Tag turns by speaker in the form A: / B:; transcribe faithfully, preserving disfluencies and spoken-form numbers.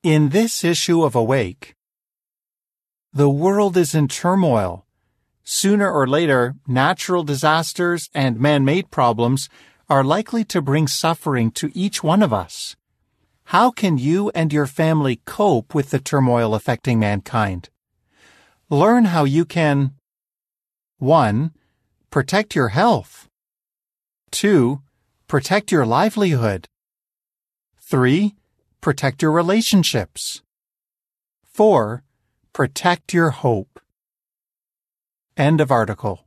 A: In this issue of Awake, the world is in turmoil. Sooner or later, natural disasters and man-made problems are likely to bring suffering to each one of us. How can you and your family cope with the turmoil affecting mankind? Learn how you can one. Protect your health. two. Protect your livelihood. three. Protect your relationships. four. Protect your hope. End of article.